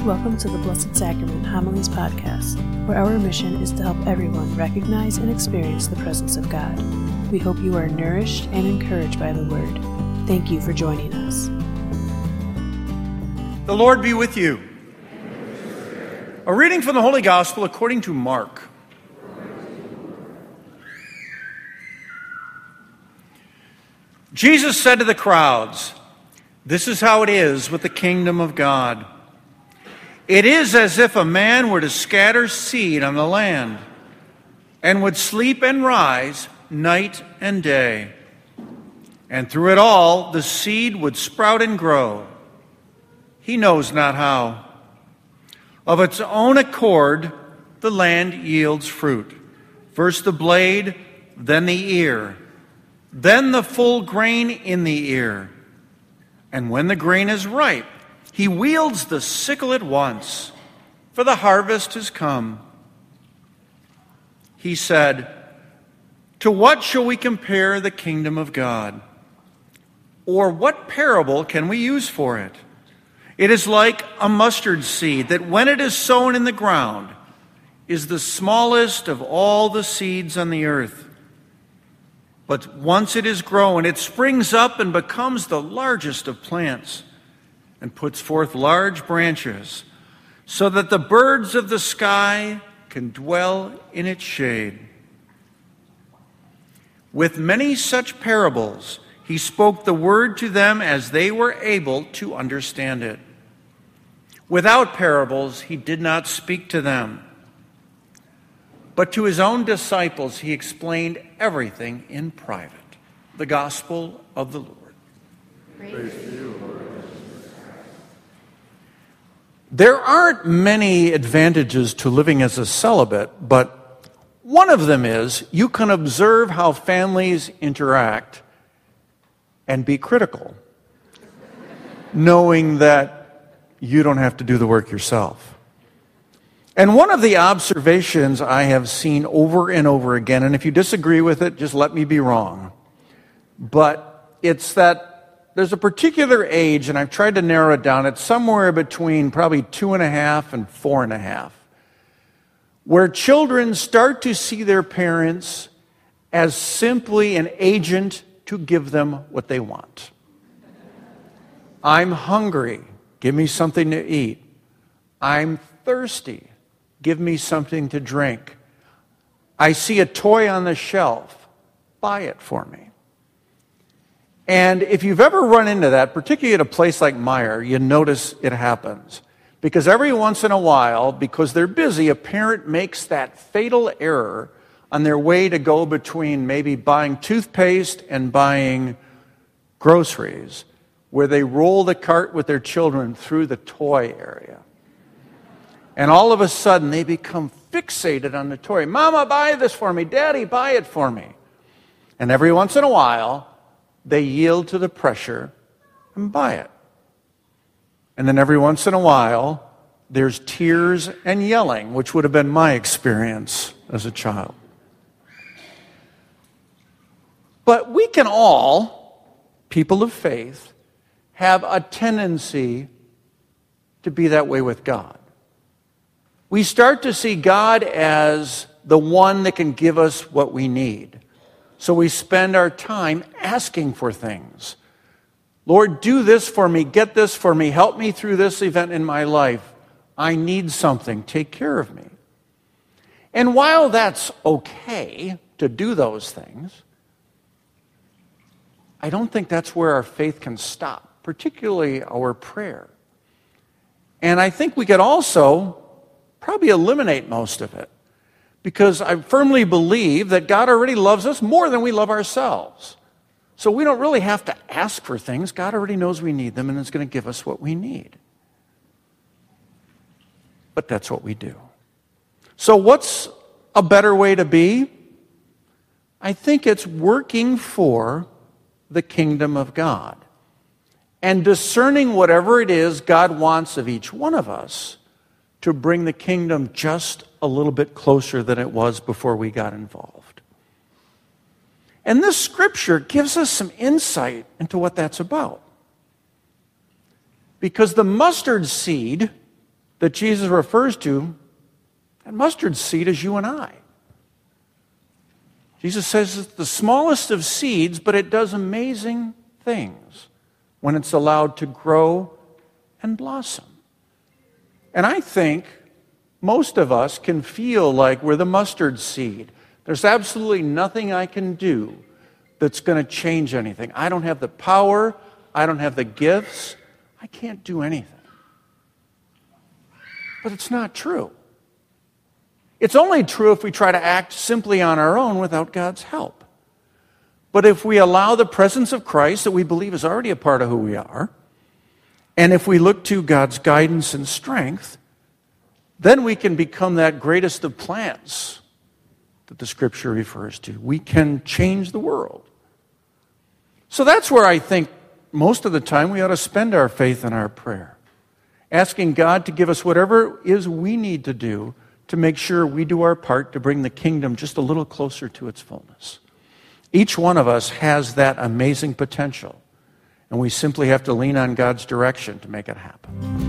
Welcome to the Blessed Sacrament Homilies Podcast, where our mission is to help everyone recognize and experience the presence of God. We hope you are nourished and encouraged by the Word. Thank you for joining us. The Lord be with you. A reading from the Holy Gospel according to Mark. Jesus said to the crowds, "This is how it is with the kingdom of God. It is as if a man were to scatter seed on the land and would sleep and rise night and day. And through it all, the seed would sprout and grow. He knows not how. Of its own accord, the land yields fruit. First the blade, then the ear, then the full grain in the ear. And when the grain is ripe, he wields the sickle at once, for the harvest has come." He said, "To what shall we compare the kingdom of God? Or what parable can we use for it? It is like a mustard seed that when it is sown in the ground is the smallest of all the seeds on the earth. But once it is grown, it springs up and becomes the largest of plants and puts forth large branches so that the birds of the sky can dwell in its shade." With many such parables, he spoke the word to them as they were able to understand it. Without parables, he did not speak to them. But to his own disciples, he explained everything in private. The Gospel of the Lord. Praise to you, Lord. There aren't many advantages to living as a celibate, but one of them is you can observe how families interact and be critical, knowing that you don't have to do the work yourself. And one of the observations I have seen over and over again, and if you disagree with it, just let me be wrong, but it's that there's a particular age, and I've tried to narrow it down, it's somewhere between probably 2.5 and 4.5, where children start to see their parents as simply an agent to give them what they want. I'm hungry, give me something to eat. I'm thirsty, give me something to drink. I see a toy on the shelf, buy it for me. And if you've ever run into that, particularly at a place like Meijer, you notice it happens. Because every once in a while, because they're busy, a parent makes that fatal error on their way to go between maybe buying toothpaste and buying groceries, where they roll the cart with their children through the toy area. And all of a sudden, they become fixated on the toy. "Mama, buy this for me. Daddy, buy it for me." And every once in a while, they yield to the pressure and buy it. And then every once in a while, there's tears and yelling, which would have been my experience as a child. But we can all, people of faith, have a tendency to be that way with God. We start to see God as the one that can give us what we need. So we spend our time asking for things. Lord, do this for me, get this for me, help me through this event in my life. I need something, take care of me. And while that's okay to do those things, I don't think that's where our faith can stop, particularly our prayer. And I think we could also probably eliminate most of it. Because I firmly believe that God already loves us more than we love ourselves. So we don't really have to ask for things. God already knows we need them and is going to give us what we need. But that's what we do. So what's a better way to be? I think it's working for the kingdom of God and discerning whatever it is God wants of each one of us to bring the kingdom just a little bit closer than it was before we got involved. And this scripture gives us some insight into what that's about. Because the mustard seed that Jesus refers to, that mustard seed, is you and I. Jesus says it's the smallest of seeds, but it does amazing things when it's allowed to grow and blossom. And I think most of us can feel like we're the mustard seed. There's absolutely nothing I can do that's going to change anything. I don't have the power. I don't have the gifts. I can't do anything. But it's not true. It's only true if we try to act simply on our own without God's help. But if we allow the presence of Christ, that we believe is already a part of who we are, and if we look to God's guidance and strength, then we can become that greatest of plants that the Scripture refers to. We can change the world. So that's where I think most of the time we ought to spend our faith and our prayer, asking God to give us whatever it is we need to do to make sure we do our part to bring the kingdom just a little closer to its fullness. Each one of us has that amazing potential, and we simply have to lean on God's direction to make it happen.